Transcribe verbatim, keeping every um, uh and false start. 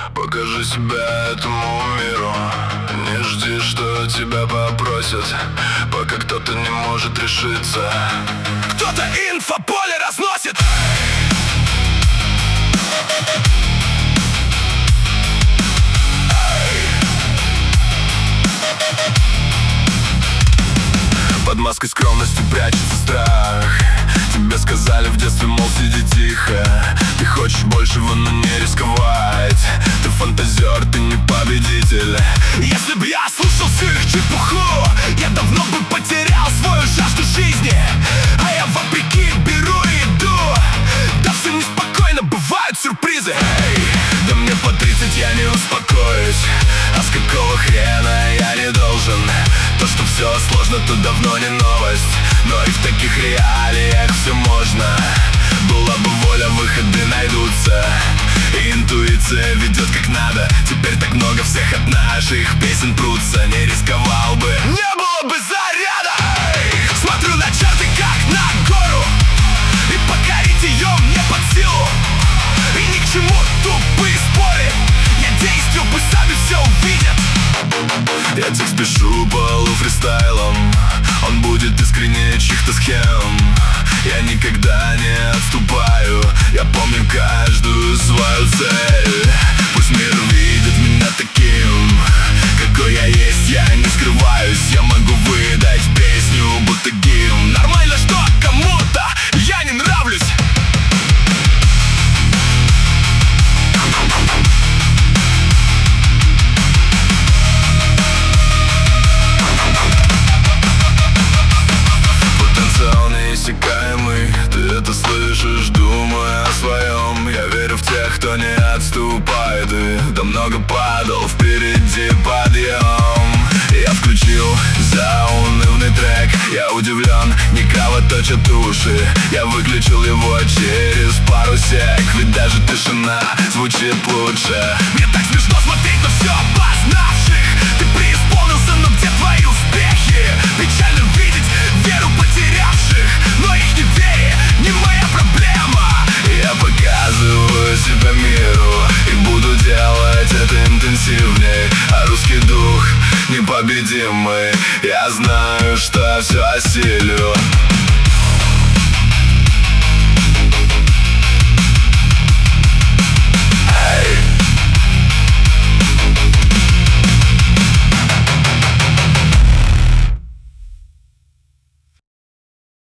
Покажи себя этому миру. Не жди, что тебя попросят, пока кто-то не может решиться. Кто-то инфополе разносит. Под маской скромности прячется страх. Тебе сказали в детстве, мол, сиди тихо. Ты хочешь большего, но не рисковать. Ты фантазер, ты не победитель. Если б я слушал всю их чепуху, я давно бы потерял свою жажду жизни. А я вопреки беру и иду. Да все неспокойно, бывают сюрпризы. Эй, да мне по тридцать, я не успокоюсь. А с какого хрена я не должен? То, что все сложно, то давно не новость. Но и в таких реалиях все можно. Была бы воля, выходы найдутся. И интуиция ведет как надо. Теперь так много всех от наших песен прутся. Не рисковал бы, не было бы заряда. Эй! Смотрю на чарты как на гору, и покорить ее мне под силу. И ни к чему тупые споры. Я действую, пусть сами все увидят. Я текст пишу полуфристайлом. Он будет искренне чьих-то схем. Я никогда не отступаю. Я помню каждую свою цель. Пусть мир видит меня таким, какой я есть, я не скрываюсь. Я могу выдать песню, будто гимн. Нормально, что кому-то я не нравлюсь. Ты это слышишь, думая о своем. Я верю в тех, кто не отступает. И да много падал, впереди подъем. Я включил заунывный трек. Я удивлен, не кровоточат уши. Я выключил его через пару сек. Ведь даже тишина звучит лучше. Мне так смешно смотреть на все познавших. Ты преисполнился, но где твои успехи? Печально видеть веру потерявших, но их неверие не моя проблема. Я показываю себя миру и буду делать это интенсивней. А русский дух непобедимый. Я знаю, что все осилю.